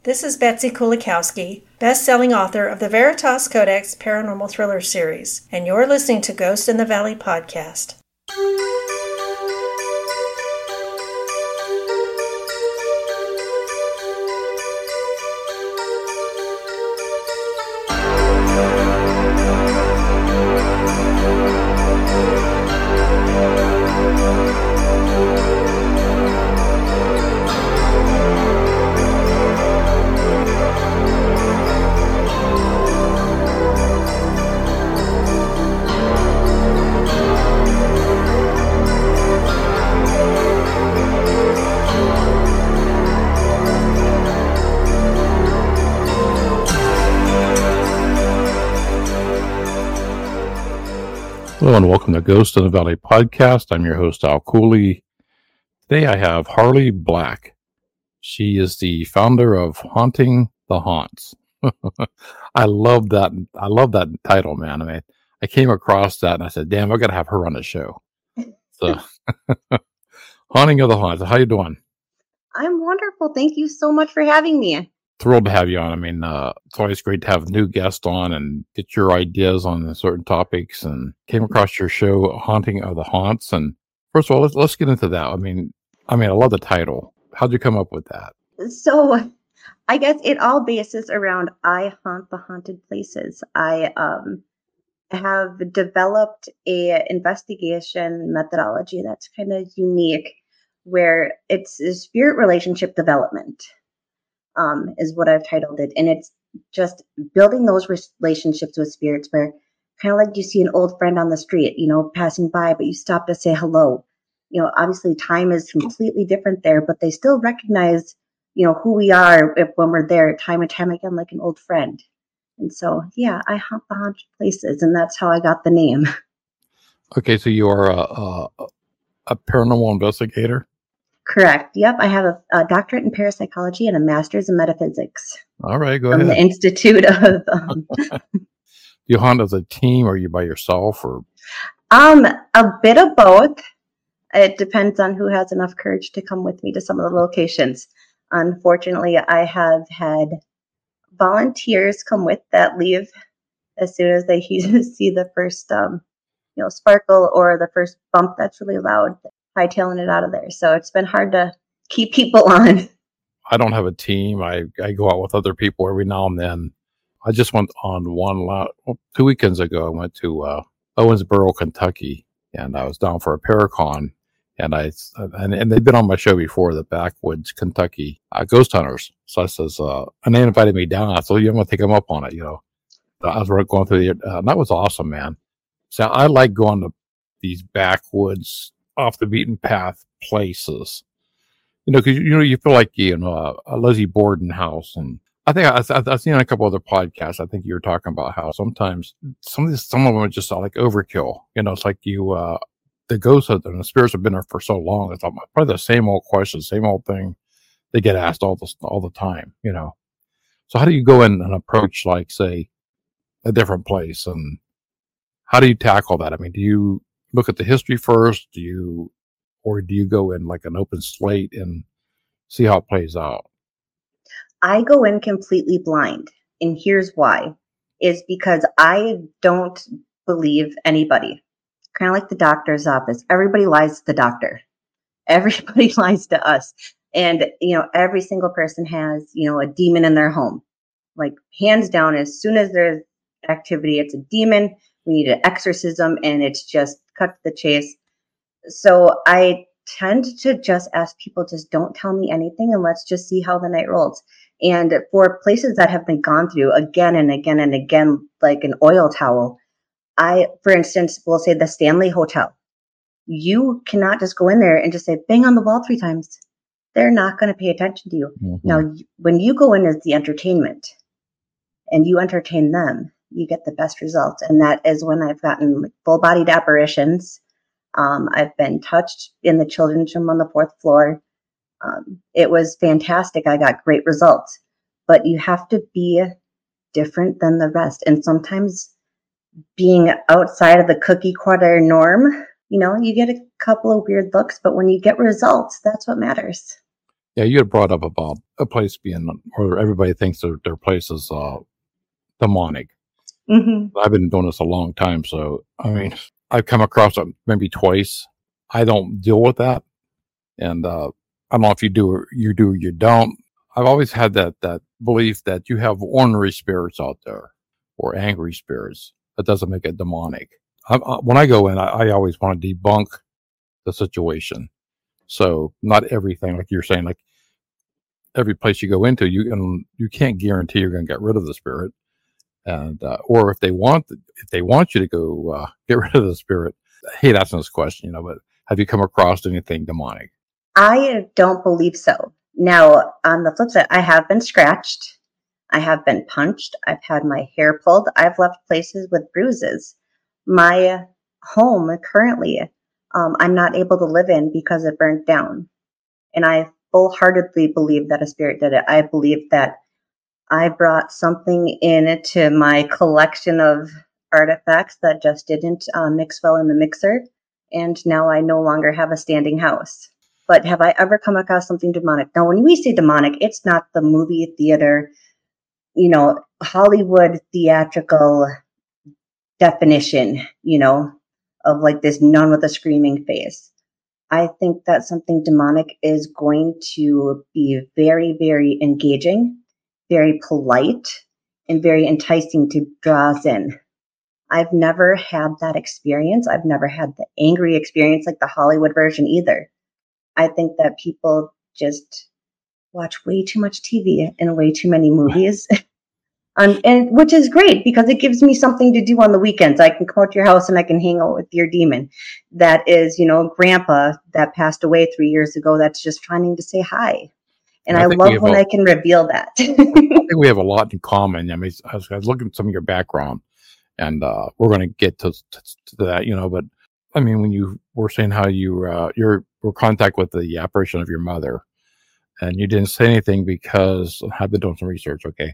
This is Betsy Kulikowski, best-selling author of the Veritas Codex Paranormal Thriller series, and you're listening to Ghost in the Valley podcast. Hello and welcome to Ghost in the Valley podcast. I'm your host, Al Cooley. Today I have Harley Black. She is the founder of Haunting the Haunts. I love that. I love that title, man. I mean, I came across that and I said, damn, I got to have her on the show. So, Haunting of the Haunts. How you doing? I'm wonderful. Thank you so much for having me. Thrilled to have you on. I mean, it's always great to have new guests on and get your ideas on certain topics. And came across your show, Haunting of the Haunts. And first of all, let's get into that. I mean, I love the title. How'd you come up with that? So, I guess it all bases around I haunt the haunted places. I have developed a investigation methodology that's kind of unique, where it's a spirit relationship development. Is what I've titled it. And it's just building those relationships with spirits where kind of like you see an old friend on the street, passing by, but you stop to say hello. Obviously time is completely different there, but they still recognize, who we are when we're there time and time again, like an old friend. And so, yeah, I haunt the haunted places, and that's how I got the name. Okay, so you are a paranormal investigator? Correct. Yep. I have a doctorate in parapsychology and a master's in metaphysics. All right, go from ahead. The Institute of... You hunt as a team, or are you by yourself? Or a bit of both. It depends on who has enough courage to come with me to some of the locations. Unfortunately, I have had volunteers come with that leave as soon as they see the first, sparkle or the first bump that's really loud, hightailing it out of there. So it's been hard to keep people on. I don't have a team. I go out with other people every now and then. I just went on 2 weekends ago. I went to Owensboro, Kentucky, and I was down for a Paracon. And and they've been on my show before, the Backwoods, Kentucky Ghost Hunters. So I says, and they invited me down. I said, I'm going to take them up on it. I was going through that was awesome, man. So I like going to these backwoods, off the beaten path places, because you feel like a Lizzie Borden house. And I think I've seen a couple other podcasts. I think you were talking about how sometimes some of them are just like overkill. It's like the ghosts and the spirits have been there for so long. It's probably the same old questions, same old thing they get asked all the time. So how do you go in and approach, like, say, a different place, and how do you tackle that? I mean, do you look at the history first? Or do you go in like an open slate and see how it plays out? I go in completely blind. And here's why. Is because I don't believe anybody. Kind of like the doctor's office. Everybody lies to the doctor. Everybody lies to us. And, every single person has, a demon in their home. Like, hands down, as soon as there's activity, it's a demon. We need an exorcism, and it's just cut to the chase. So I tend to just ask people, just don't tell me anything, and let's just see how the night rolls. And for places that have been gone through again and again and again, like an oil towel, I, for instance, will say the Stanley Hotel. You cannot just go in there and just say, bang on the wall 3 times. They're not going to pay attention to you. Mm-hmm. Now, when you go in as the entertainment and you entertain them, you get the best results. And that is when I've gotten full-bodied apparitions. I've been touched in the children's room on the 4th floor. It was fantastic. I got great results. But you have to be different than the rest. And sometimes being outside of the cookie cutter norm, you get a couple of weird looks. But when you get results, that's what matters. Yeah, you had brought up about a place being, or everybody thinks their place is demonic. Hmm. I've been doing this a long time, so I mean, I've come across it maybe twice. I don't deal with that, and I don't know if you do or you don't. I've always had that belief that you have ornery spirits out there or angry spirits. That doesn't make it demonic. When I go in, I always want to debunk the situation. So not everything, like you're saying, like every place you go into, you can't guarantee you're going to get rid of the spirit, and or if they want you to go get rid of the spirit. I hate asking this question, but have you come across anything demonic? I don't believe so. Now, on the flip side, I have been scratched. I have been punched. I've had my hair pulled. I've left places with bruises. My home currently, I'm not able to live in because it burnt down. And I full-heartedly believe that a spirit did it. I believe that I brought something into my collection of artifacts that just didn't mix well in the mixer. And now I no longer have a standing house. But have I ever come across something demonic? Now, when we say demonic, it's not the movie theater, Hollywood theatrical definition, of like this nun with a screaming face. I think that something demonic is going to be very, very engaging, very polite, and very enticing to draw us in. I've never had that experience. I've never had the angry experience like the Hollywood version either. I think that people just watch way too much TV and way too many movies. And which is great because it gives me something to do on the weekends. I can come out to your house and I can hang out with your demon. That is, grandpa that passed away 3 years ago. That's just trying to say hi. And Yeah, I love when I can reveal that. I think we have a lot in common. I mean, I was looking at some of your background, and we're going to get to that, But I mean, when you were saying how you were in contact with the apparition of your mother, and you didn't say anything because I've been doing some research, okay,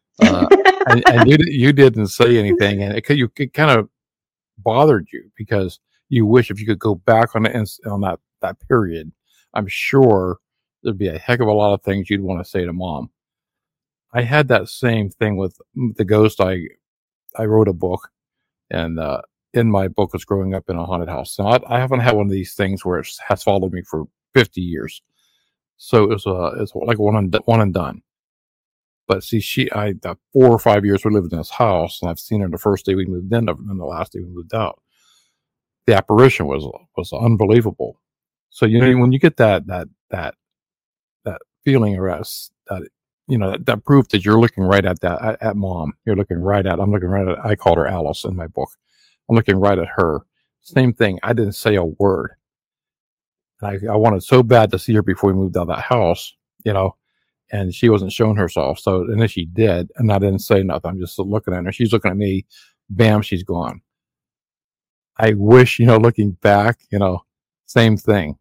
and you didn't say anything, and it kind of bothered you because you wish if you could go back on that period. I'm sure there'd be a heck of a lot of things you'd want to say to mom. I had that same thing with the ghost. I wrote a book, and in my book was growing up in a haunted house. So I haven't had one of these things where it has followed me for 50 years. So it's like one and done. But see, 4 or 5 years we lived in this house, and I've seen her the first day we moved in, and the last day we moved out. The apparition was unbelievable. So when you get that feeling or that proof that you're looking right at mom. I'm looking right at, I called her Alice in my book. I'm looking right at her. Same thing. I didn't say a word. And I wanted so bad to see her before we moved out of that house, and she wasn't showing herself. So, and then she did, and I didn't say nothing. I'm just looking at her. She's looking at me. Bam, she's gone. I wish, looking back, same thing,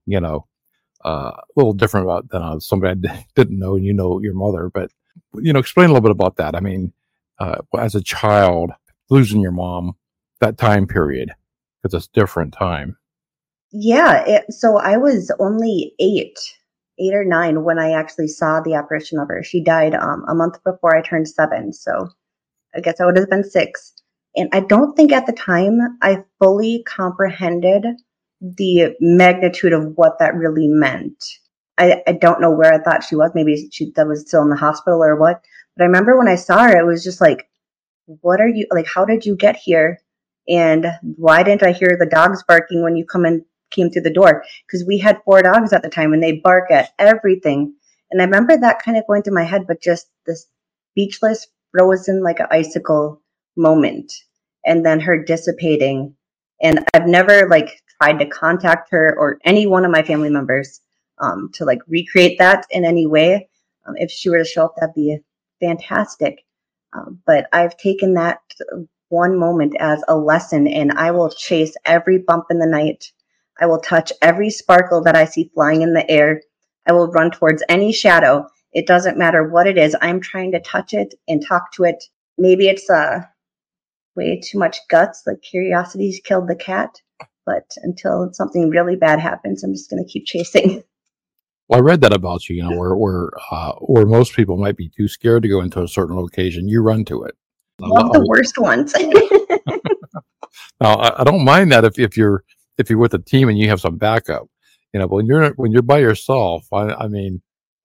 a little different than somebody I didn't know, and your mother. But, explain a little bit about that. I mean, as a child, losing your mom, that time period, because it's a different time. Yeah. So I was only 8 or 9 when I actually saw the apparition of her. She died a month before I turned 7. So I guess I would have been 6. And I don't think at the time I fully comprehended the magnitude of what that really meant. I don't know where I thought she was. Maybe that was still in the hospital or what. But I remember when I saw her, it was just like, what are you, like, how did you get here? And why didn't I hear the dogs barking when you came through the door? Because we had 4 dogs at the time and they bark at everything. And I remember that kind of going through my head, but just this speechless, frozen like an icicle moment. And then her dissipating. And I've never tried to contact her or any one of my family members to recreate that in any way. If she were to show up, that'd be fantastic. But I've taken that one moment as a lesson, and I will chase every bump in the night. I will touch every sparkle that I see flying in the air. I will run towards any shadow. It doesn't matter what it is. I'm trying to touch it and talk to it. Maybe it's way too much guts, like curiosity's killed the cat. But until something really bad happens, I'm just going to keep chasing. Well, I read that about you, where most people might be too scared to go into a certain location, you run to it. Love the worst ones. Now, I don't mind that if you're with a team and you have some backup, but when you're by yourself, I mean,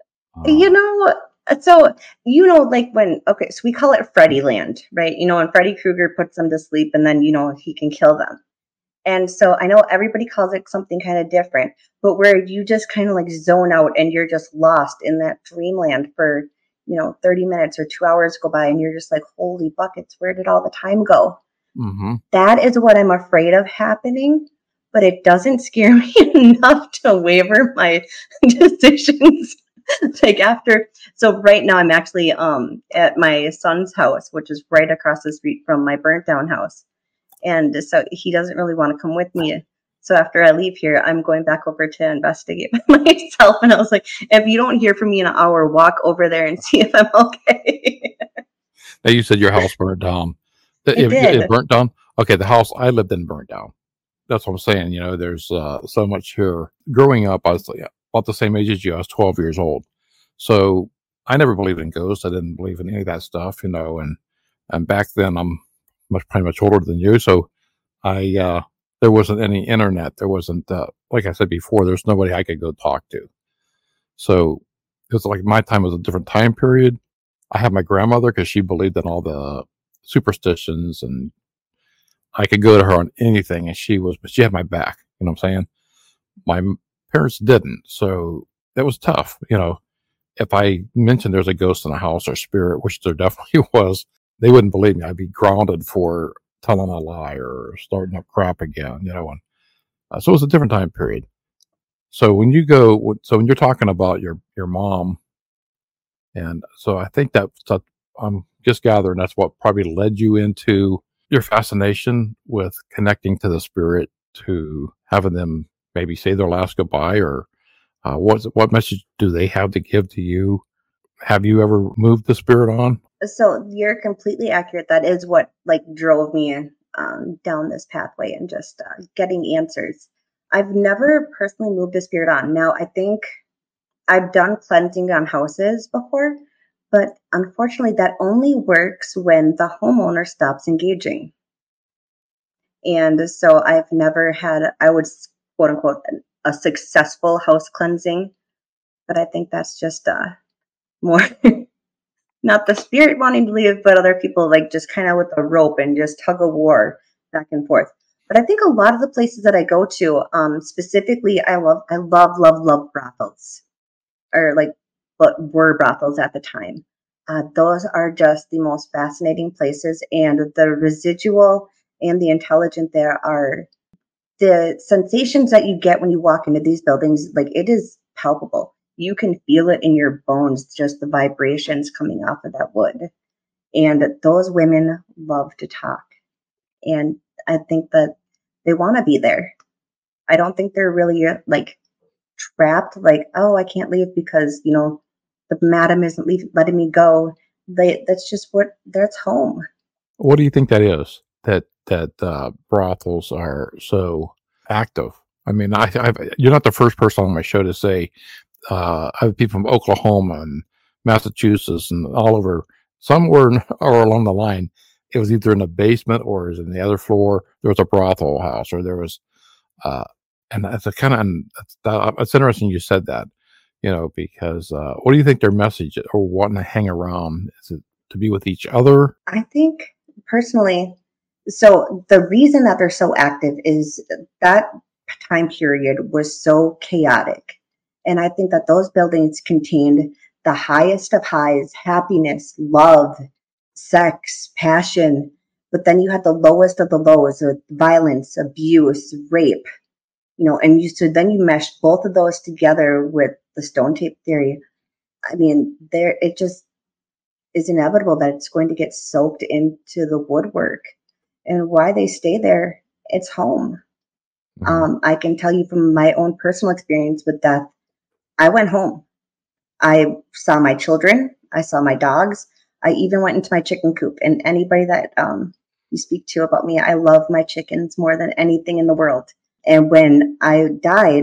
So, like so we call it Freddy Land, right? When Freddy Krueger puts them to sleep and then, he can kill them. And so I know everybody calls it something kind of different, but where you just kind of like zone out and you're just lost in that dreamland for, 30 minutes or 2 hours go by and you're just like, holy buckets, where did all the time go? Mm-hmm. That is what I'm afraid of happening, but it doesn't scare me enough to waver my decisions. So right now I'm actually at my son's house, which is right across the street from my burnt down house. And so he doesn't really want to come with me. So after I leave here, I'm going back over to investigate myself. And I was like, if you don't hear from me in an hour, walk over there and see if I'm okay. Now, you said your house burned down. It burnt down? Okay, the house I lived in burned down. That's what I'm saying. There's so much here. Growing up, I was about the same age as you. I was 12 years old. So I never believed in ghosts. I didn't believe in any of that stuff, and back then I'm pretty much older than you. So there wasn't any internet. There wasn't, like I said before, there's nobody I could go talk to. So it was like my time was a different time period. I had my grandmother because she believed in all the superstitions, and I could go to her on anything, and she had my back. You know what I'm saying? My parents didn't, so that was tough. If I mentioned there's a ghost in the house or spirit, which there definitely was, they wouldn't believe me. I'd be grounded for telling a lie or starting up crap again. So it was a different time period. So when you're talking about your mom, and so I think I'm just gathering that's what probably led you into your fascination with connecting to the spirit, to having them maybe say their last goodbye, or what message do they have to give to you? Have you ever moved the spirit on? So you're completely accurate. That is what drove me down this pathway and just getting answers. I've never personally moved a spirit on. Now, I think I've done cleansing on houses before, but unfortunately that only works when the homeowner stops engaging. And so I've never had, I would quote unquote, a successful house cleansing, but I think that's just more not the spirit wanting to leave, but other people just kind of with a rope and just tug of war back and forth. But I think a lot of the places that I go to, specifically, I love brothels, or what were brothels at the time. Those are just the most fascinating places, and the residual and the intelligent there are the sensations that you get when you walk into these buildings. It is palpable. You can feel it in your bones, just the vibrations coming off of that wood. And those women love to talk. And I think that they want to be there. I don't think they're really trapped, oh, I can't leave because, the madam isn't letting me go. That's just that's home. What do you think that is? That brothels are so active? I mean, you're not the first person on my show to say, I have people from Oklahoma and Massachusetts and all over, somewhere or along the line. It was either in the basement or it was in the other floor. There was a brothel house, or there was, and that's it's interesting you said that, because what do you think their message or wanting to hang around? Is it to be with each other? I think personally, so the reason that they're so active is that time period was so chaotic. And I think that those buildings contained the highest of highs, happiness, love, sex, passion. But then you had the lowest of the lows with violence, abuse, rape, and then you mesh both of those together with the stone tape theory. I mean, it just is inevitable that it's going to get soaked into the woodwork. And why they stay there, it's home. Mm-hmm. I can tell you from my own personal experience with death, I went home. I saw my children. I saw my dogs. I even went into my chicken coop. And anybody that you speak to about me, I love my chickens more than anything in the world. And when I died,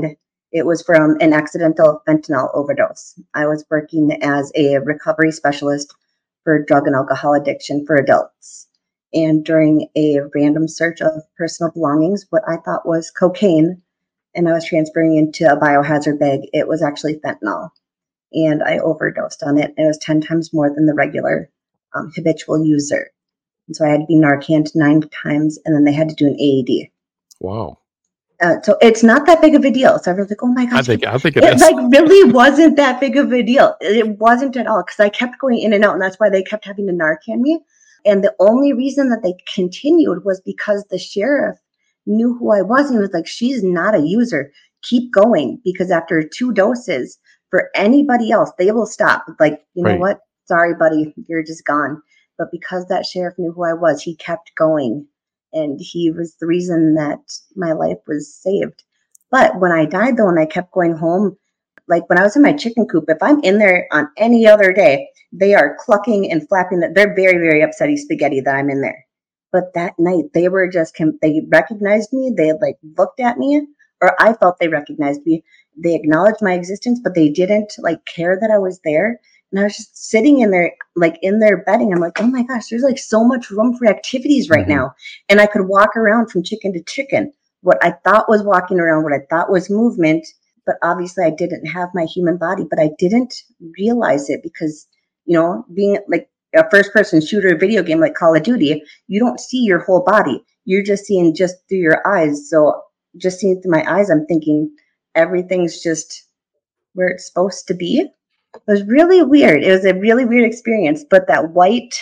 It was from an accidental fentanyl overdose. I was working as a recovery specialist for drug and alcohol addiction for adults. And during a random search of personal belongings, what I thought was cocaine, and I was transferring into a biohazard bag, it was actually fentanyl. And I overdosed on it. It was 10 times more than the regular habitual user. And so I had to be Narcaned 9 times, and then they had to do an AED. Wow. So it's not that big of a deal. So everyone's like, oh my gosh. I think it is. Like really wasn't that big of a deal. It wasn't at all, because I kept going in and out, and that's why they kept having to Narcan me. And the only reason that they continued was because the sheriff knew who I was, and he was like, she's not a user. Keep going, because after 2 doses, for anybody else, they will stop. Like, you know what? Sorry, buddy, you're just gone. But because that sheriff knew who I was, he kept going. And he was the reason that my life was saved. But when I died, though, and I kept going home, like when I was in my chicken coop, if I'm in there on any other day, they are clucking and flapping. They're very, very upsetty spaghetti that I'm in there. But that night, they were just, they recognized me. They like looked at me, or I felt they recognized me. They acknowledged my existence, but they didn't like care that I was there. And I was just sitting in there, like in their bedding. I'm like, oh my gosh, there's like so much room for activities right now. And I could walk around from chicken to chicken. What I thought was walking around, what I thought was movement. But obviously I didn't have my human body, but I didn't realize it because, you know, being like a first person shooter video game like Call of Duty, you don't see your whole body. You're just seeing just through your eyes. So just seeing through my eyes, I'm thinking everything's just where it's supposed to be. It was really weird. It was a really weird experience, but that white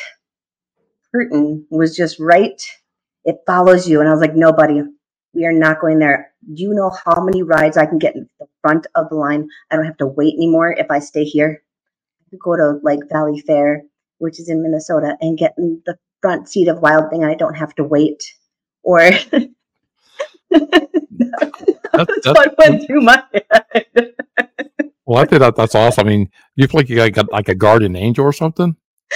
curtain was just right. It follows you. And I was like, no, buddy, we are not going there. Do you know how many rides I can get in the front of the line? I don't have to wait anymore if I stay here. I could go to like Valley Fair, which is in Minnesota, and get in the front seat of Wild Thing, and I don't have to wait. Or that's what went through my head. Well, I think that's awesome. I mean, you feel like you got like a guardian angel or something?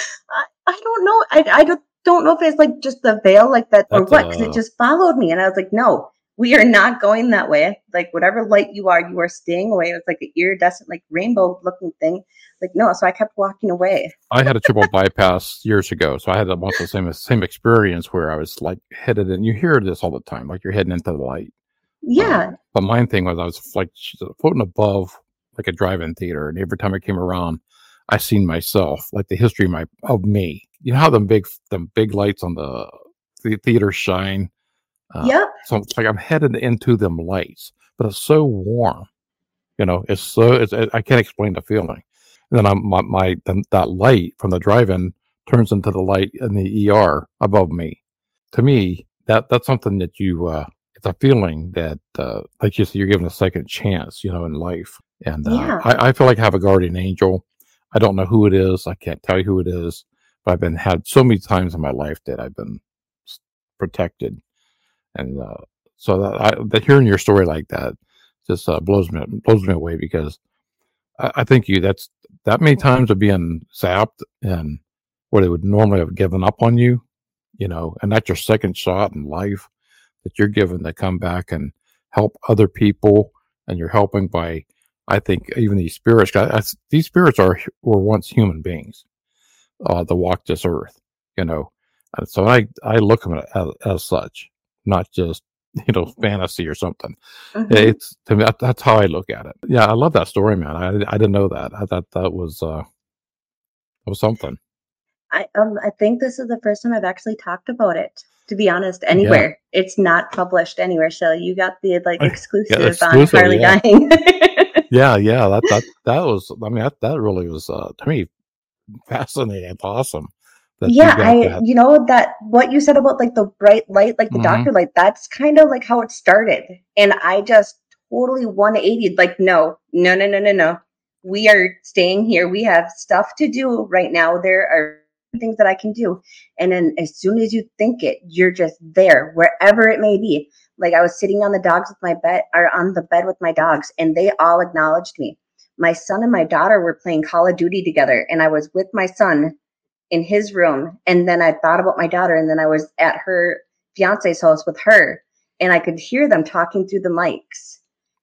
I don't know. I don't know if it's like just the veil like that or what, because it just followed me. And I was like, no, we are not going that way. Like whatever light you are staying away. It was like an iridescent, like rainbow looking thing. Like, no. So I kept walking away. I had a triple bypass years ago. So I had almost the same experience where I was like headed in. You hear this all the time, like you're heading into the light. Yeah. But my thing was I was like floating above like a drive-in theater, and every time I came around, I seen myself, like the history of me. You know how them big lights on the theater shine. Yep. So it's like I'm headed into them lights, but it's so warm. You know, I can't explain the feeling. And then that light from the drive-in turns into the light in the ER above me. To me, that's something that you. It's a feeling that, like you said, you're given a second chance, you know, in life. And I feel like I have a guardian angel. I don't know who it is. I can't tell you who it is. But I've had so many times in my life that I've been protected. And so that hearing your story like that just blows me away, because I think that many times of being zapped and where they would normally have given up on you, you know, and that's your second shot in life that you're given to come back and help other people. And you're helping by, I think, even these spirits. These spirits were once human beings that walked this earth, you know. And so I look at it as such, not just, you know, fantasy or something. It's, to me, that's how I look at it. Yeah, I love that story, man. I didn't know that. I thought that was something. I think this is the first time I've actually talked about it, to be honest, anywhere. Yeah. It's not published anywhere. So you got the like exclusive on Harley dying. yeah. That was, I mean, that really was, to me, fascinating. Awesome. Yeah. You know, that what you said about like the bright light, like the doctor light, that's kind of like how it started. And I just totally 180'd, like, no. We are staying here. We have stuff to do right now. There are things that I can do. And then as soon as you think it, you're just there, wherever it may be. Like I was sitting on the bed with my dogs, and they all acknowledged me. My son and my daughter were playing Call of Duty together, and I was with my son in his room. And then I thought about my daughter, and then I was at her fiance's house with her, and I could hear them talking through the mics.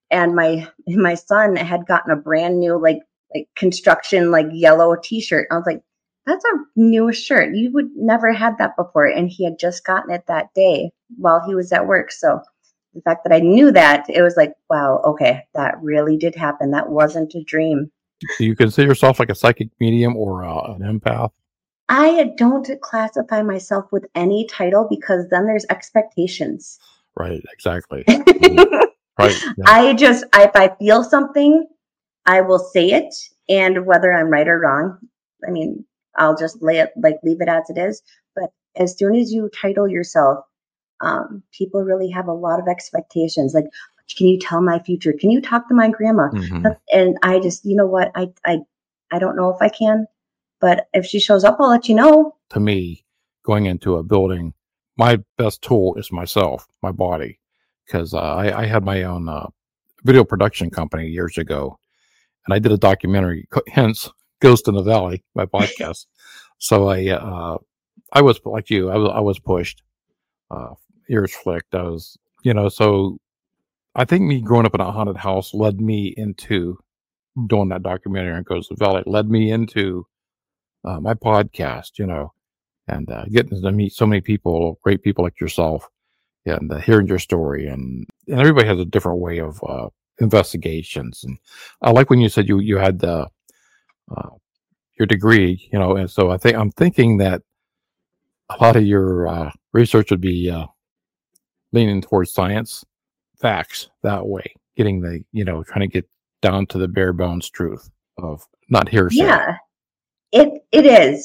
and my son had gotten a brand new like construction like yellow t-shirt. I was like, that's a new shirt. You would never had that before. And he had just gotten it that day while he was at work. So the fact that I knew that, it was like, wow, okay, that really did happen. That wasn't a dream. Do you consider yourself like a psychic medium or an empath? I don't classify myself with any title because then there's expectations. Right, exactly. Right. Yeah. If I feel something, I will say it. And whether I'm right or wrong, I mean, I'll just leave it as it is. But as soon as you title yourself, people really have a lot of expectations. Like, can you tell my future? Can you talk to my grandma? Mm-hmm. And I just, you know what? I don't know if I can, but if she shows up, I'll let you know. To me, going into a building, my best tool is myself, my body, because I had my own video production company years ago, and I did a documentary, hence Ghost in the Valley, my podcast. So I was like you, I was pushed, ears flicked. I was, so I think me growing up in a haunted house led me into doing that documentary on Ghost in the Valley, led me into my podcast, and getting to meet so many people, great people like yourself, and hearing your story, and everybody has a different way of investigations. And I like when you said you had your degree, and so I'm thinking that a lot of your research would be leaning towards science, facts that way, getting trying to get down to the bare bones truth of not hearsay. Yeah, it is.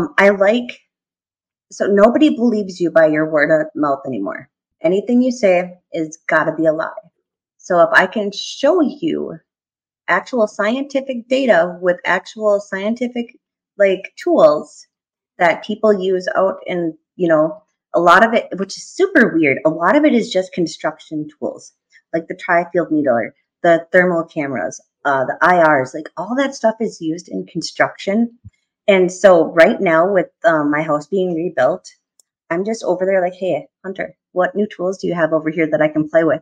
So nobody believes you by your word of mouth anymore. Anything you say is got to be a lie. So if I can show you actual scientific data with actual scientific tools that people use out in, a lot of it, which is super weird. A lot of it is just construction tools, like the tri-field needler, the thermal cameras, the IRs, like all that stuff is used in construction. And so right now with my house being rebuilt, I'm just over there like, hey, Hunter, what new tools do you have over here that I can play with?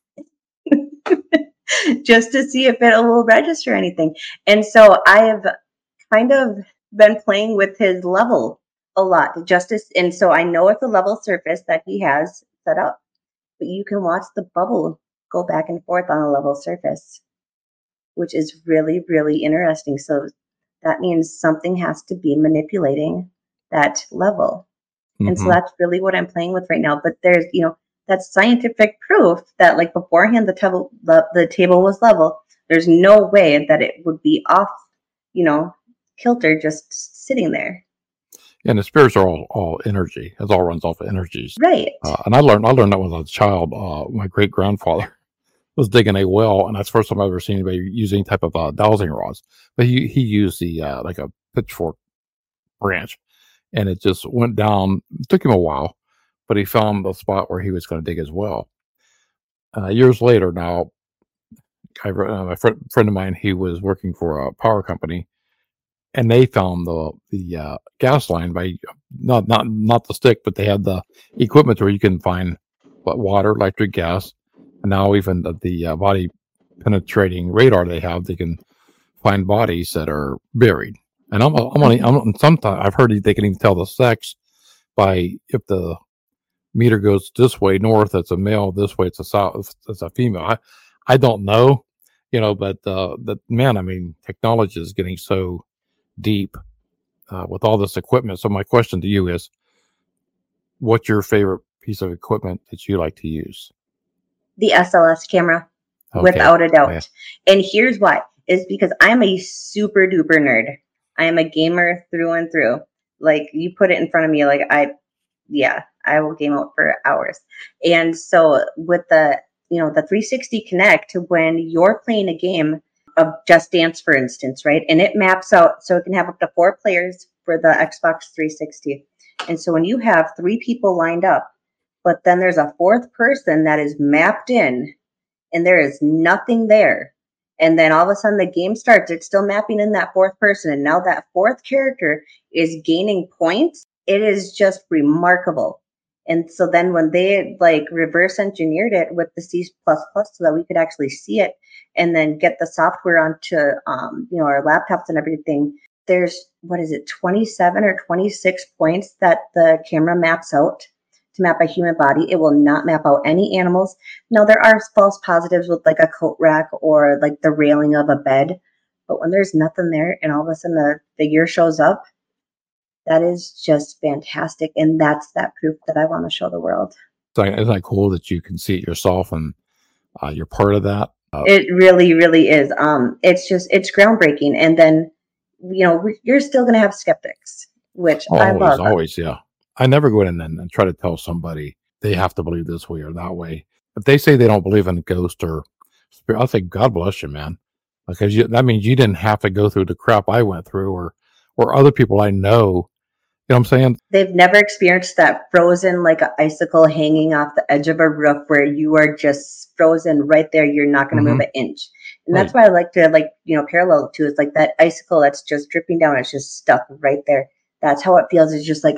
Just to see if it will register anything. And so I have kind of been playing with his level a lot, and so I know it's a level surface that he has set up, but you can watch the bubble go back and forth on a level surface, which is really, really interesting. So that means something has to be manipulating that level. Mm-hmm. And so that's really what I'm playing with right now. But there's, that's scientific proof that beforehand the table was level. There's no way that it would be off, kilter just sitting there. And the spirits are all energy. It all runs off of energies. Right. And I learned that when I was a child. My great grandfather was digging a well, and that's the first time I've ever seen anybody use any type of dowsing rods. But he used the like a pitchfork branch, and it just went down. It took him a while, but he found the spot where he was going to dig his well. Years later, now, my friend of mine, he was working for a power company, and they found the gas line by not the stick, but they had the equipment where you can find water, electric, gas, and now even the body penetrating radar they can find bodies that are buried. And sometimes I've heard they can even tell the sex by if the meter goes this way north, it's a male. This way, it's a south, it's a female. I don't know, but man, I mean, technology is getting so deep with all this equipment. So my question to you is, what's your favorite piece of equipment that you like to use? The SLS camera, without a doubt. Yeah. And here's why: is because I'm a super duper nerd. I am a gamer through and through. You put it in front of me, I will game out for hours. And so with the 360 Connect, when you're playing a game of Just Dance, for instance, right? And it maps out, so it can have up to 4 players for the Xbox 360. And so when you have 3 people lined up, but then there's a 4th person that is mapped in, and there is nothing there. And then all of a sudden the game starts, it's still mapping in that 4th person. And now that 4th character is gaining points. It is just remarkable. And so then when they like reverse engineered it with the C++ so that we could actually see it and then get the software onto, our laptops and everything, there's, 27 or 26 points that the camera maps out to map a human body. It will not map out any animals. Now, there are false positives with like a coat rack or like the railing of a bed. But when there's nothing there and all of a sudden the figure shows up, that is just fantastic. And that's that proof that I want to show the world. Isn't that cool that you can see it yourself and you're part of that? It really, really is. It's groundbreaking. And then, you're still going to have skeptics, which I love. Always, yeah. I never go in and try to tell somebody they have to believe this way or that way. If they say they don't believe in ghost or spirit, I'll say, God bless you, man. Because that means you didn't have to go through the crap I went through or other people I know. You know what I'm saying? They've never experienced that frozen like an icicle hanging off the edge of a roof where you are just frozen right there. You're not going to move an inch. And that's why I like to parallel to is like that icicle that's just dripping down. It's just stuck right there. That's how it feels. It's just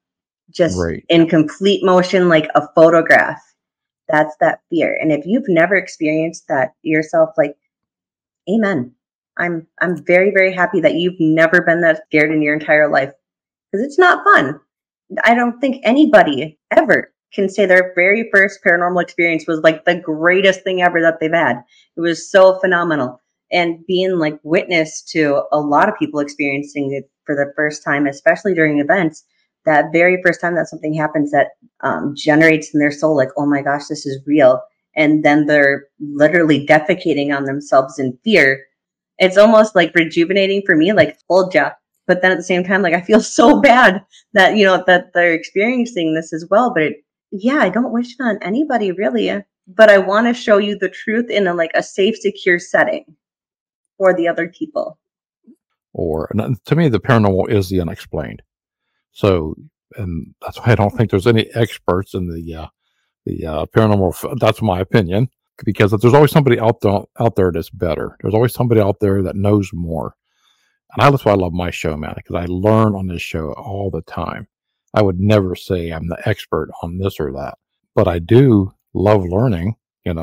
in complete motion, like a photograph. That's that fear. And if you've never experienced that yourself, like, amen. I'm very, very happy that you've never been that scared in your entire life, because it's not fun. I don't think anybody ever can say their very first paranormal experience was like the greatest thing ever that they've had. It was so phenomenal. And being like witness to a lot of people experiencing it for the first time, especially during events, that very first time that something happens that generates in their soul, like, oh my gosh, this is real. And then they're literally defecating on themselves in fear. It's almost like rejuvenating for me, like, told ya. But then at the same time, like, I feel so bad that, that they're experiencing this as well. But I don't wish it on anybody really. But I want to show you the truth in a safe, secure setting for the other people. Or to me, the paranormal is the unexplained. So, and that's why I don't think there's any experts in the paranormal. That's my opinion, because there's always somebody out there that's better. There's always somebody out there that knows more. And that's why I love my show, man, because I learn on this show all the time. I would never say I'm the expert on this or that, but I do love learning,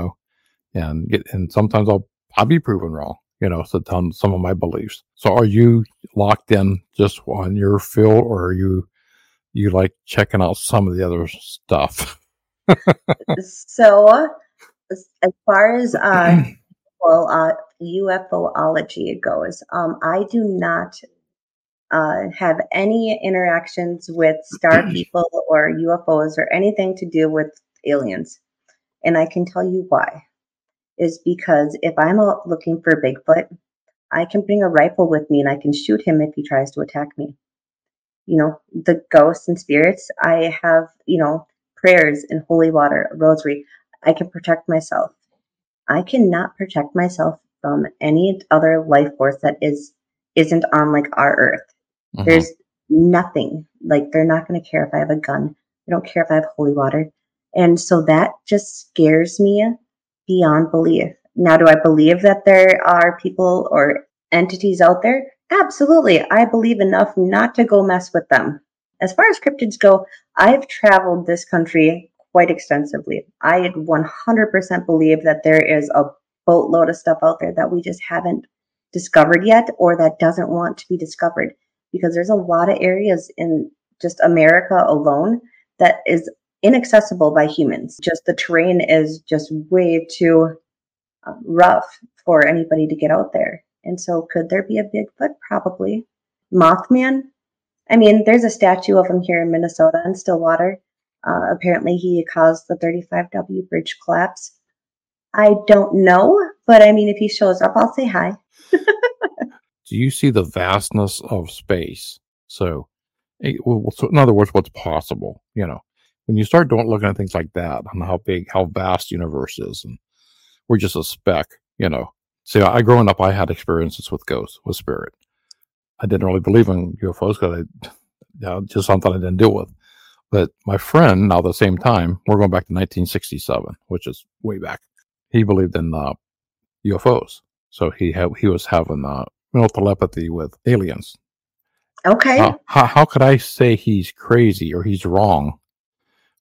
and sometimes I'll be proven wrong, on some of my beliefs. So are you locked in just on your field, or are you like checking out some of the other stuff? So as far as UFOlogy goes, I do not have any interactions with star people or UFOs or anything to do with aliens. And I can tell you why. Is because if I'm out looking for Bigfoot, I can bring a rifle with me and I can shoot him if he tries to attack me. The ghosts and spirits, I have, prayers and holy water, a rosary. I can protect myself. I cannot protect myself from any other life force that isn't on like our earth. Mm-hmm. There's nothing, like, they're not going to care if I have a gun. They don't care if I have holy water. And so that just scares me beyond belief. Now, do I believe that there are people or entities out there? Absolutely. I believe enough not to go mess with them. As far as cryptids go, I've traveled this country quite extensively. I 100% believe that there is a boatload of stuff out there that we just haven't discovered yet, or that doesn't want to be discovered, because there's a lot of areas in just America alone that is inaccessible by humans. Just the terrain is just way too rough for anybody to get out there. And so could there be a Bigfoot? Probably. Mothman? I mean, there's a statue of him here in Minnesota in Stillwater. Apparently he caused the 35W bridge collapse. I don't know, but I mean, if he shows up, I'll say hi. Do you see the vastness of space? So in other words, what's possible, when you start looking at things like that, and how vast universe is, and we're just a speck, See, growing up, I had experiences with ghosts, with spirit. I didn't really believe in UFOs because just something I didn't deal with. But my friend, now at the same time, we're going back to 1967, which is way back. He believed in UFOs, so he was having telepathy with aliens. Okay. How could I say he's crazy or he's wrong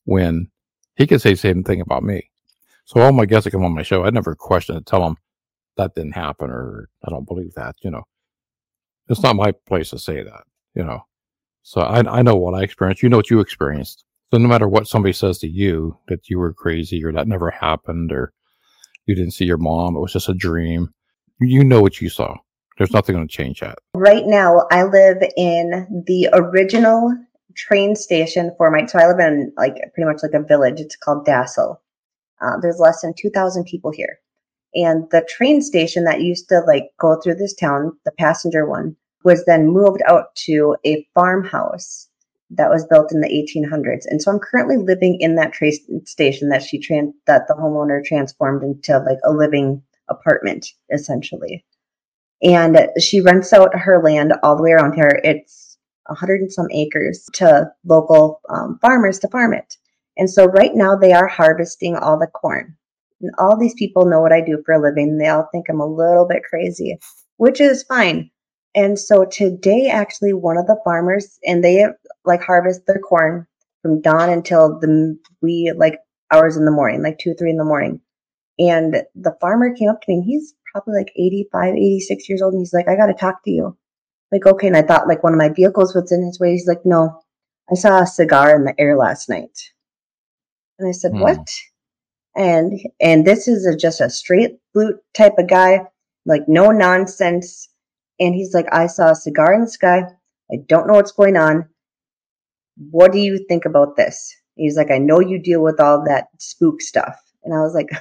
when he could say the same thing about me. So all my guests that come on my show, I never question it, tell them that didn't happen or I don't believe that, It's not my place to say that. So I know what I experienced. You know what you experienced. So no matter what somebody says to you, that you were crazy or that never happened or you didn't see your mom, it was just a dream, you know what you saw. There's nothing going to change that. Right now, I live in the original train station so I live in pretty much like a village. It's called Dassel. There's less than 2,000 people here. And the train station that used to go through this town, the passenger one, was then moved out to a farmhouse that was built in the 1800s. And so I'm currently living in that train station that that the homeowner transformed into a living apartment, essentially. And she rents out her land all the way around here. It's 100 and some acres to local farmers to farm it. And so right now they are harvesting all the corn. And all these people know what I do for a living. They all think I'm a little bit crazy, which is fine. And so today, actually, one of the farmers, and they harvest their corn from dawn until the wee hours in the morning, 2, 3 in the morning. And the farmer came up to me, and he's probably 85, 86 years old. And he's like, I got to talk to you. Okay. And I thought one of my vehicles was in his way. He's like, no, I saw a cigar in the air last night. And I said, what? And this is just a straight flute type of guy, no nonsense. And he's like, I saw a cigar in the sky. I don't know what's going on. What do you think about this? He's like, I know you deal with all that spook stuff. And I was like,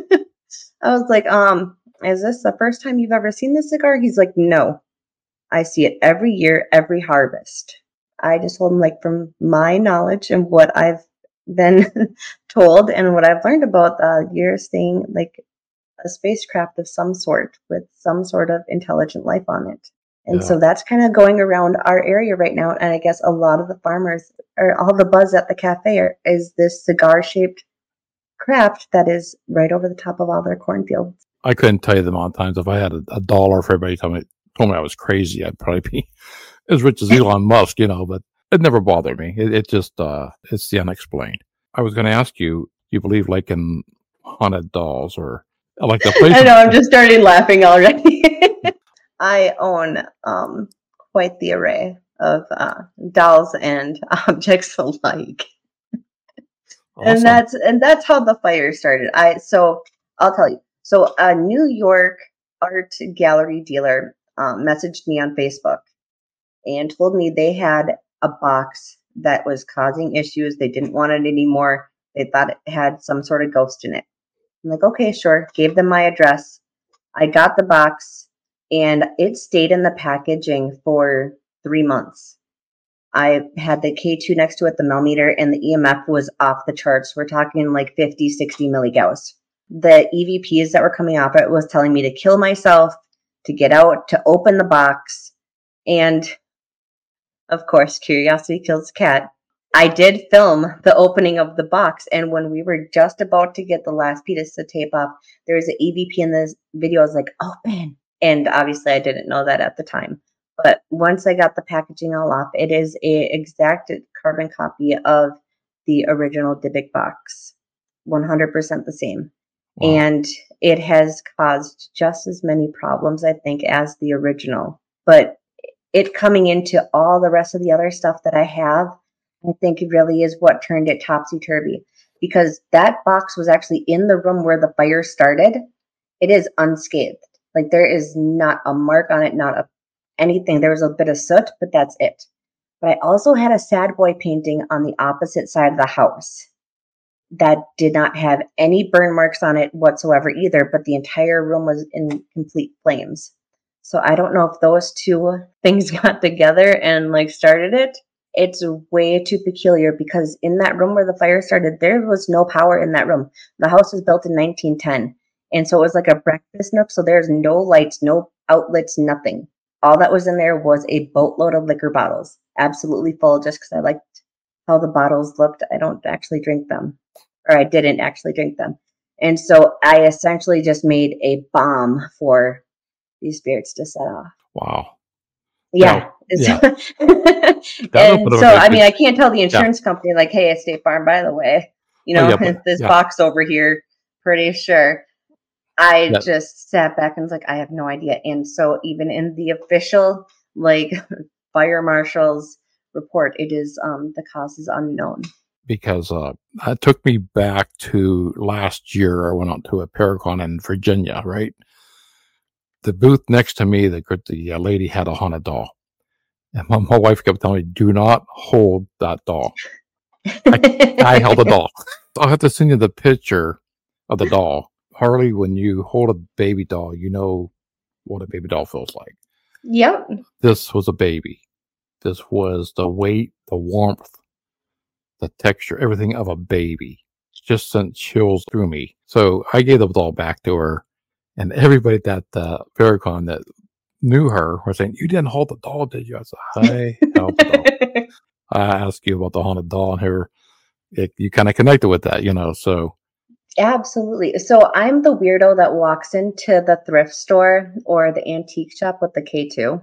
is this the first time you've ever seen this cigar? He's like, no, I see it every year, every harvest. I just told him from my knowledge and what I've been told and what I've learned about you're staying a spacecraft of some sort with some sort of intelligent life on it. And so that's kind of going around our area right now. And I guess a lot of the farmers or all the buzz at the cafe is this cigar shaped craft that is right over the top of all their cornfields. I couldn't tell you the amount of times if I had $1 for everybody told me I was crazy, I'd probably be as rich as Elon Musk, but it never bothered me. It just, it's the unexplained. I was going to ask you, do you believe in haunted dolls or the place? I know, I'm just starting laughing already. I own quite the array of dolls and objects alike. Awesome. And that's how the fire started. So I'll tell you. So a New York art gallery dealer messaged me on Facebook and told me they had a box that was causing issues. They didn't want it anymore. They thought it had some sort of ghost in it. I'm like, okay, sure. Gave them my address. I got the box and it stayed in the packaging for 3 months. I had the K2 next to it, the millimeter, and the EMF was off the charts. We're talking 50, 60 milligauss. The EVPs that were coming off it was telling me to kill myself, to get out, to open the box. And of course, curiosity kills the cat. I did film the opening of the box. And when we were just about to get the last piece of tape off, there was an EVP in this video. I was like, open. And obviously I didn't know that at the time. But once I got the packaging all off, it is a exact carbon copy of the original Dybbuk box. 100% the same. Wow. And it has caused just as many problems, I think, as the original. But it coming into all the rest of the other stuff that I have, I think it really is what turned it topsy-turvy. Because that box was actually in the room where the fire started. It is unscathed. There is not a mark on it, not anything. There was a bit of soot, but that's it. But I also had a sad boy painting on the opposite side of the house that did not have any burn marks on it whatsoever either, but the entire room was in complete flames. So I don't know if those two things got together and started it. It's way too peculiar because in that room where the fire started, there was no power in that room. The house was built in 1910. And so it was like a breakfast nook. So there's no lights, no outlets, nothing. All that was in there was a boatload of liquor bottles, absolutely full, just because I liked how the bottles looked. I don't actually drink them, or I didn't actually drink them. And so I essentially just made a bomb for these spirits to set off. Wow. Yeah. Yeah. And so, I mean, I can't tell the insurance company, like, hey, State Farm, by the way, this box over here, pretty sure. I just sat back and was like, I have no idea. And so even in the official, like, fire marshal's report, it is the cause is unknown. Because it took me back to last year. I went out to a Paracon in Virginia, right? The booth next to me, the lady had a haunted doll. And my wife kept telling me, do not hold that doll. I held the doll. I'll have to send you the picture of the doll. Harley, when you hold a baby doll, you know what a baby doll feels like. Yep. This was a baby. This was the weight, the warmth, the texture, everything of a baby. Just sent chills through me. So I gave the doll back to her. And everybody at that Paracon that knew her were saying, you didn't hold the doll, did you? I said, I held the doll. I asked you about the haunted doll, and you kind of connected with that, so. Absolutely. So I'm the weirdo that walks into the thrift store or the antique shop with the K2.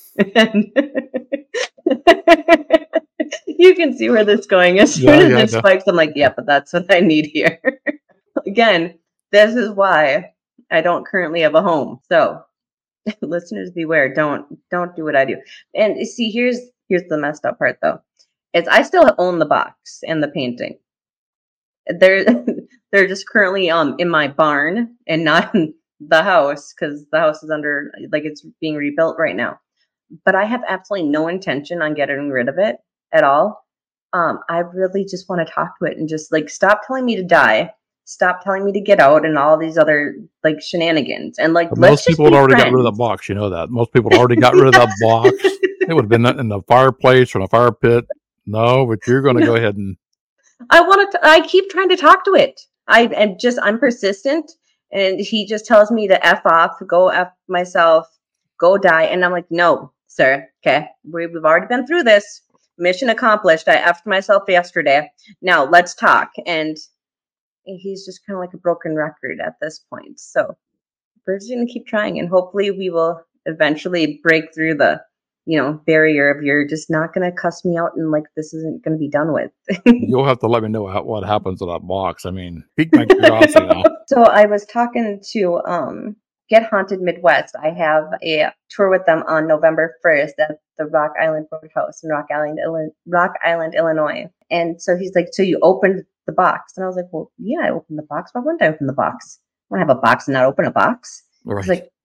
You can see where this is going. As soon as it spikes, I'm like, yeah, but that's what I need here. Again, this is why I don't currently have a home. So listeners beware. Don't do what I do. And see, here's the messed up part though. Is I still own the box and the painting. They're just currently in my barn and not in the house, because the house is under, like, it's being rebuilt right now. But I have absolutely no intention on getting rid of it at all. I really just want to talk to it and just, like, stop telling me to die, stop telling me to get out, and all these other, like, shenanigans. And, like, most people had already got rid of the box. You know that. Most people already got rid of that box. It would have been in the fireplace or in a fire pit. No, but you're going to go ahead and. I keep trying to talk to it. I'm persistent, and he just tells me to F off, go F myself, go die. And I'm like, no, sir. Okay. We've already been through this. Mission accomplished. I F'd myself yesterday. Now let's talk. And he's just kind of like a broken record at this point. So we're just going to keep trying, and hopefully we will eventually break through the, barrier of you're just not going to cuss me out and, like, this isn't going to be done with. You'll have to let me know what happens to that box. I mean, pique my curiosity now. So I was talking to Get Haunted Midwest. I have a tour with them on November 1st at the Rock Island Roadhouse in Rock Island, Illinois. And so he's like, so you opened the box? And I was like, well, yeah, I opened the box. Why wouldn't I open the box? I want to have a box and not open a box. Right. He's like,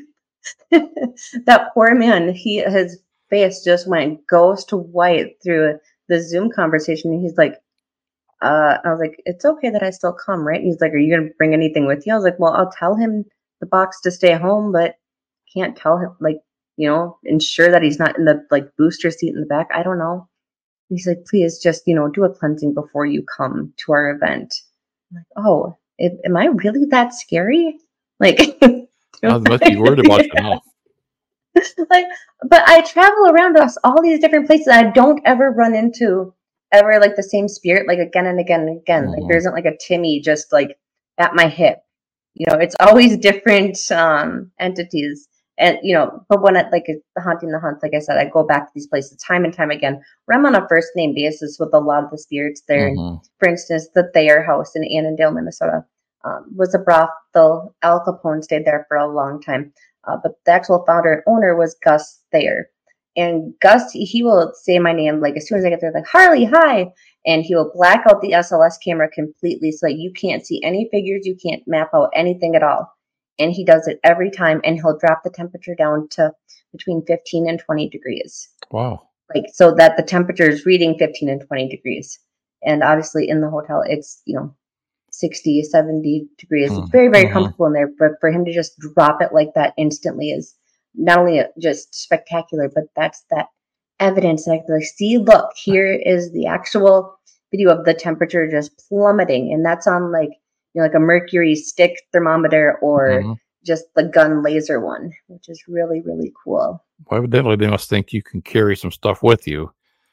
that poor man, his face just went ghost white through the Zoom conversation. And he's like, I was like, it's okay that I still come, right? And he's like, are you going to bring anything with you? I was like, well, I'll tell him the box to stay home, but can't tell him, like, ensure that he's not in the, like, booster seat in the back. I don't know. He's like, please just, do a cleansing before you come to our event. I'm like, oh, am I really that scary? Like, I must be worried about you now. Like, but I travel around all these different places. I don't ever run into like the same spirit, like, again and again and again. Mm-hmm. Like, there isn't like a Timmy just, like, at my hip. It's always different entities. And, but when it, like, the haunting the hunts, like I said, I go back to these places time and time again where I'm on a first name basis with a lot of the spirits there. Mm-hmm. And, for instance, the Thayer House in Annandale, Minnesota, was a brothel. Al Capone stayed there for a long time. But the actual founder and owner was Gus Thayer. And Gus, he will say my name, like, as soon as I get there, like, Harley, hi. And he will black out the SLS camera completely so that you can't see any figures. You can't map out anything at all. And he does it every time. And he'll drop the temperature down to between 15 and 20 degrees. Wow. Like, so that the temperature is reading 15 and 20 degrees. And obviously in the hotel, it's, 60, 70 degrees. It's very, very comfortable in there. But for him to just drop it like that instantly is not only just spectacular, but that's that evidence. And I can, like, see, look, here is the actual video of the temperature just plummeting. And that's on, like, like a mercury stick thermometer or just the gun laser one, which is really, really cool. Well, evidently they must think you can carry some stuff with you.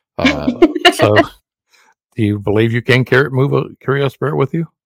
So do you believe you can carry a spirit with you?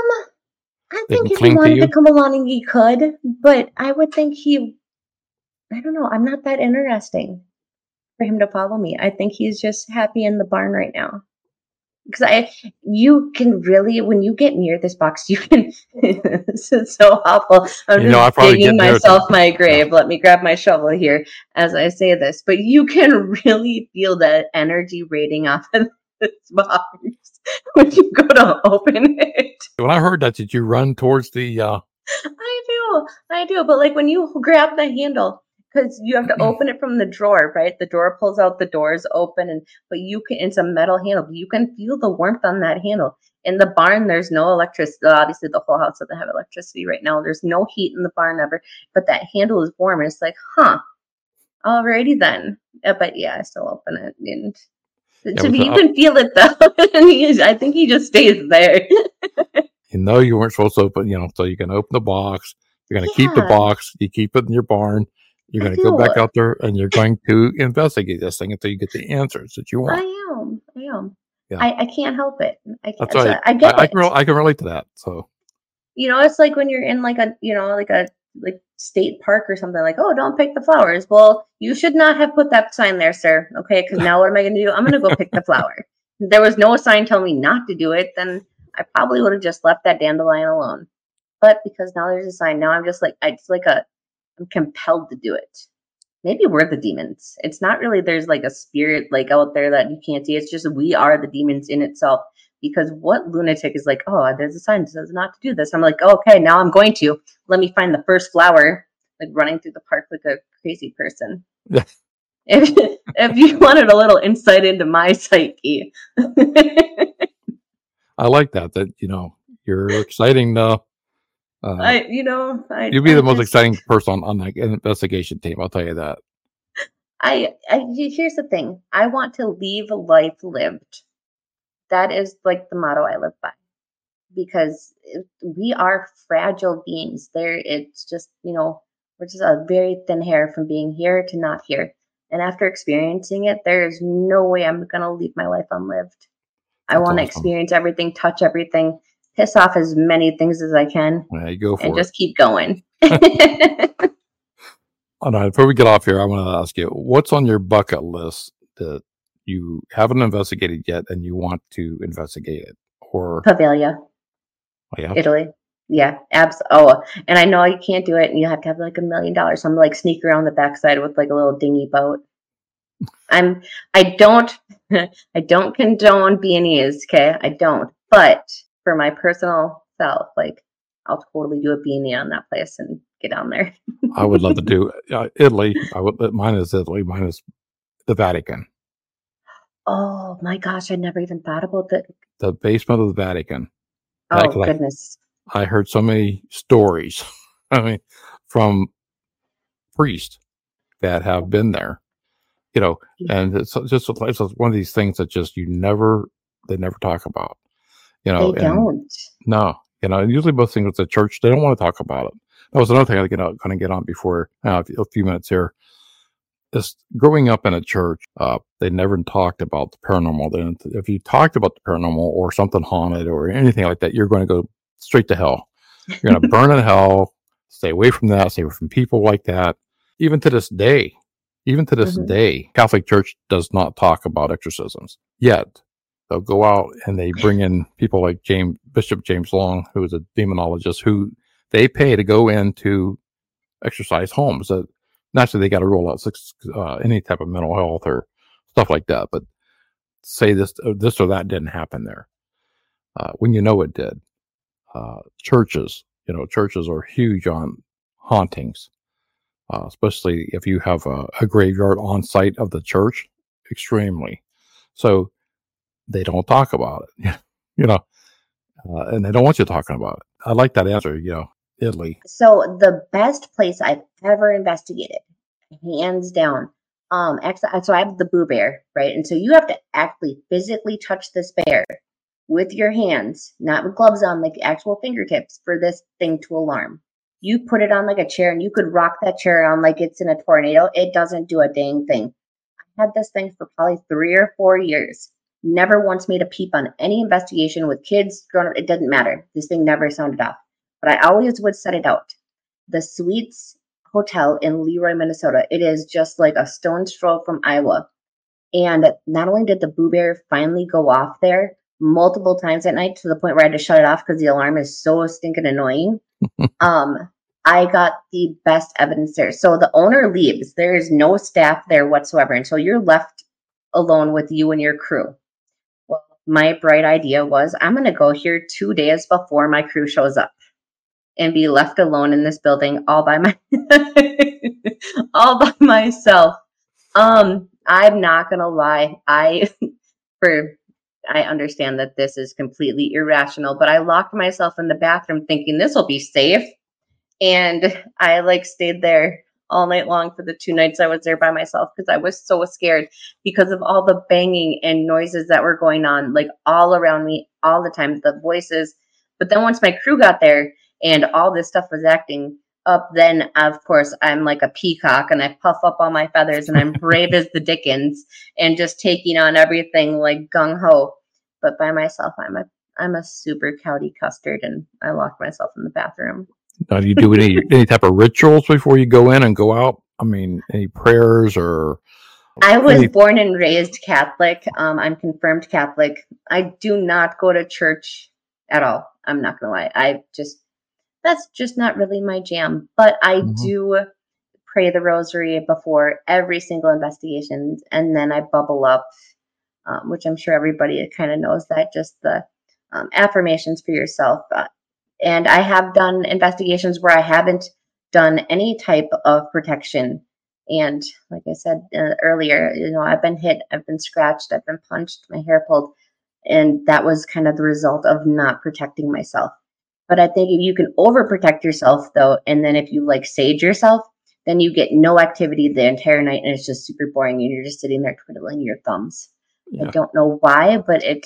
I think if he wanted to come along and he could, but I would think he I don't know. I'm not that interesting for him to follow me. I think he's just happy in the barn right now. Because you can really, when you get near this box, you can, this is so awful. I'm I just probably digging get near it too. myself my Yeah. grave. Let me grab my shovel here as I say this. But you can really feel that energy radiating off of this box when you go to open it. When I heard that, did you run towards the? I do. But like when you grab the handle, because you have to open it from the drawer, right? The drawer pulls out, the doors open, but it's a metal handle. But you can feel the warmth on that handle. In the barn, there's no electricity. Obviously, the whole house doesn't have electricity right now. There's no heat in the barn ever, but that handle is warm. And it's like, alrighty then. But yeah, I still open it. And you can feel it though. I think he just stays there. You weren't supposed to open, so you can open the box. You're going to keep the box. You keep it in your barn. You're going to go back out there and you're going to investigate this thing until you get the answers that you want. I am. Yeah. I can't help it. I can't. That's right. I get it. I can relate to that. So, it's like when you're in like a state park or something, like, oh, don't pick the flowers. Well, you should not have put that sign there, sir. Okay, because now what am I going to do? I'm going to go pick the flower. If there was no sign telling me not to do it, then I probably would have just left that dandelion alone. But because now there's a sign, now I'm just like, I'm compelled to do it. Maybe we're the demons. It's not really there's like a spirit like out there that you can't see. It's just we are the demons in itself. Because what lunatic is like, oh, there's a sign that says not to do this. I'm like, oh, okay, now I'm going to. Let me find the first flower, like running through the park like a crazy person. Yeah. If you wanted a little insight into my psyche. I like that you're exciting. You'd be the most exciting person on like an investigation team. I'll tell you that. Here's the thing. I want to leave a life lived. That is like the motto I live by, because we are fragile beings. It's just, we're just a very thin hair from being here to not here. And after experiencing it, there is no way I'm going to leave my life unlived. I want to experience everything, touch everything, piss off as many things as I can, you go for and it. just keep going. All right, before we get off here, I want to ask you, what's on your bucket list that you haven't investigated yet and you want to investigate it? Or Pavia. Oh, yeah? Italy. Yeah, absolutely. Oh, and I know you can't do it and you have to have like $1 million. So I'm like sneak around the backside with like a little dinghy boat. I don't condone B&Es, okay? I don't. But for my personal self, like I'll totally do a B&E on that place and get down there. I would love to do Italy. Mine is Italy. Mine is the Vatican. Oh my gosh, I never even thought about the basement of the Vatican. Oh goodness. I heard so many stories. I mean, from priests that have been there, and it's just one of these things that just they never talk about. They don't. No, usually most things with the church, they don't want to talk about it. That was another thing I'm going to get on before a few minutes here. Is growing up in a church, they never talked about the paranormal. Then, if you talked about the paranormal or something haunted or anything like that, you're going to go straight to hell. You're going to burn in hell. Stay away from that. Stay away from people like that. Even to this day, Catholic Church does not talk about exorcisms yet. They'll go out and they bring in people like Bishop James Long, who is a demonologist, who they pay to go into exorcise homes. Naturally, they got to rule out any type of mental health or stuff like that. But say this or that didn't happen there. When it did. Churches are huge on hauntings, especially if you have a graveyard on site of the church. Extremely. So they don't talk about it, and they don't want you talking about it. I like that answer, Italy. So the best place I've ever investigated, hands down. So I have the Boo Bear, right? And so you have to actually physically touch this bear with your hands, not with gloves on, like actual fingertips, for this thing to alarm. You put it on like a chair and you could rock that chair around like it's in a tornado. It doesn't do a dang thing. I had this thing for probably 3 or 4 years. Never once made a peep on any investigation with kids, grown up. It didn't matter. This thing never sounded off. But I always would set it out. The suites hotel in Leroy, Minnesota. It is just like a stone's throw from Iowa. And not only did the Boo Bear finally go off there multiple times at night to the point where I had to shut it off because the alarm is so stinking annoying. I got the best evidence there. So the owner leaves. There is no staff there whatsoever. And so you're left alone with you and your crew. Well, my bright idea was I'm going to go here 2 days before my crew shows up and be left alone in this building all by myself. I'm not going to lie. I understand that this is completely irrational, but I locked myself in the bathroom thinking this will be safe. And I stayed there all night long for the 2 nights I was there by myself because I was so scared because of all the banging and noises that were going on, all around me all the time, the voices. But then once my crew got there and all this stuff was acting up, then of course I'm like a peacock and I puff up all my feathers and I'm brave as the Dickens and just taking on everything like gung ho. But by myself, I'm a super cowdy custard, and I locked myself in the bathroom. Now, do you do any type of rituals before you go in and go out? I mean, any prayers or? I was born and raised Catholic. I'm confirmed Catholic. I do not go to church at all. I'm not gonna lie. That's just not really my jam. But I do pray the rosary before every single investigation, and then I bubble up, which I'm sure everybody kind of knows that, just the affirmations for yourself. And I have done investigations where I haven't done any type of protection. And like I said earlier, I've been hit, I've been scratched, I've been punched, my hair pulled. And that was kind of the result of not protecting myself. But I think if you can overprotect yourself, though, and then if you sage yourself, then you get no activity the entire night and it's just super boring and you're just sitting there twiddling your thumbs. Yeah. I don't know why, but it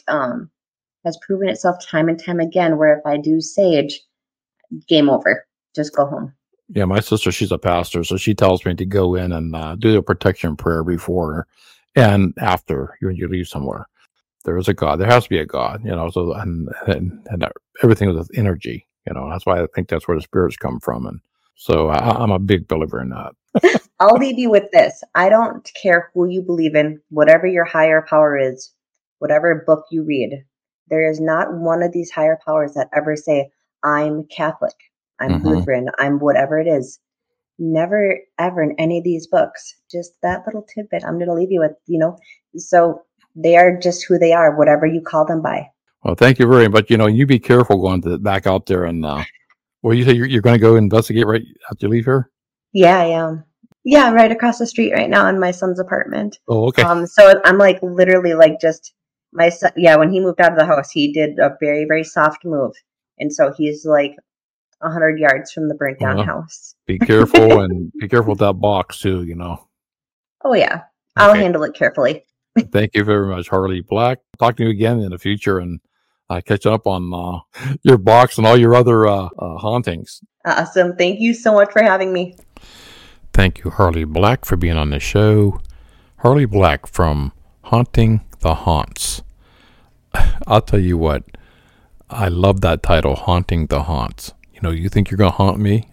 has proven itself time and time again where if I do sage, game over. Just go home. Yeah, my sister, she's a pastor, so she tells me to go in and do the protection prayer before and after when you leave somewhere. There is a God. There has to be a God, so and everything is with energy, That's why I think that's where the spirits come from. And so I'm a big believer in that. I'll leave you with this. I don't care who you believe in, whatever your higher power is, whatever book you read. There is not one of these higher powers that ever say, I'm Catholic, I'm Lutheran, I'm whatever it is. Never, ever in any of these books. Just that little tidbit I'm going to leave you with, So they are just who they are, whatever you call them by. Well, thank you very much. You be careful going back out there and, you say you're going to go investigate right after you leave here? Yeah, I am. Yeah, I'm right across the street right now in my son's apartment. Oh, okay. So I'm literally just my son. Yeah, when he moved out of the house, he did a very, very soft move. And so he's 100 yards from the burnt down house. Be careful and be careful with that box too, Oh, yeah. I'll handle it carefully. Thank you very much, Harley Black. Talk to you again in the future and catch up on your box and all your other hauntings. Awesome. Thank you so much for having me. Thank you, Harley Black, for being on the show. Harley Black from Haunting the Haunts. I'll tell you what, I love that title, Haunting the Haunts. You think you're going to haunt me?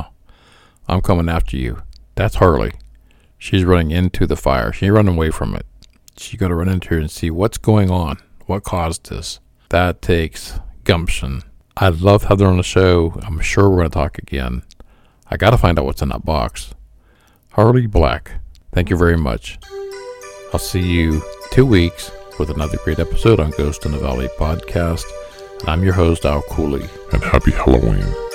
I'm coming after you. That's Harley. She's running into the fire. She ain't running away from it. She's going to run into her and see what's going on. What caused this? That takes gumption. I love having her on the show. I'm sure we're going to talk again. I got to find out what's in that box. Harley Black, thank you very much. I'll see you 2 weeks with another great episode on Ghost in the Valley podcast. And I'm your host, Al Cooley. And happy Halloween.